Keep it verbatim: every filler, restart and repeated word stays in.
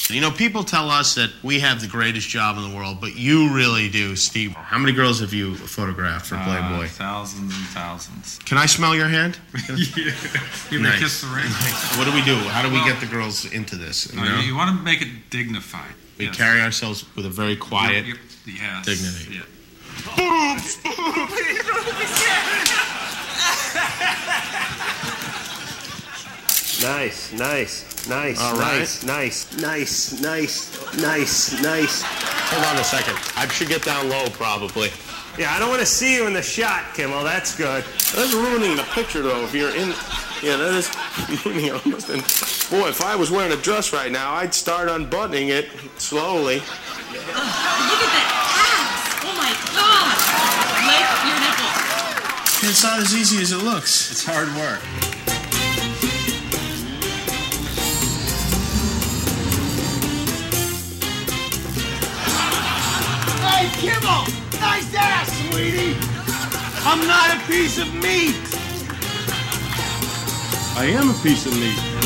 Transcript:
You know, people tell us that we have the greatest job in the world, but you really do, Steve. How many girls have you photographed for Playboy? Uh, thousands and thousands. Can I smell your hand? Yeah. You may Nice. kiss the ring. Nice. What do we do? How do we Well, get the girls into this? You No, know? you, you want to make it dignified. We Yes. carry ourselves with a very quiet Yep, yep, yes. dignity. Yeah. Boobs! Boobs! Nice, nice, nice, All right. nice, nice, nice, nice, nice, nice. Hold on a second. I should get down low, probably. Yeah, I don't want to see you in the shot, Kimmel. That's good. That's ruining the picture, though. If you're in, yeah, that is ruining it almost. And boy, if I was wearing a dress right now, I'd start unbuttoning it slowly. Ugh, look at that abs! Oh my god! Lift your nipples. It's not as easy as it looks. It's hard work. Hey, Kimmel! Nice ass, sweetie! I'm not a piece of meat! I am a piece of meat.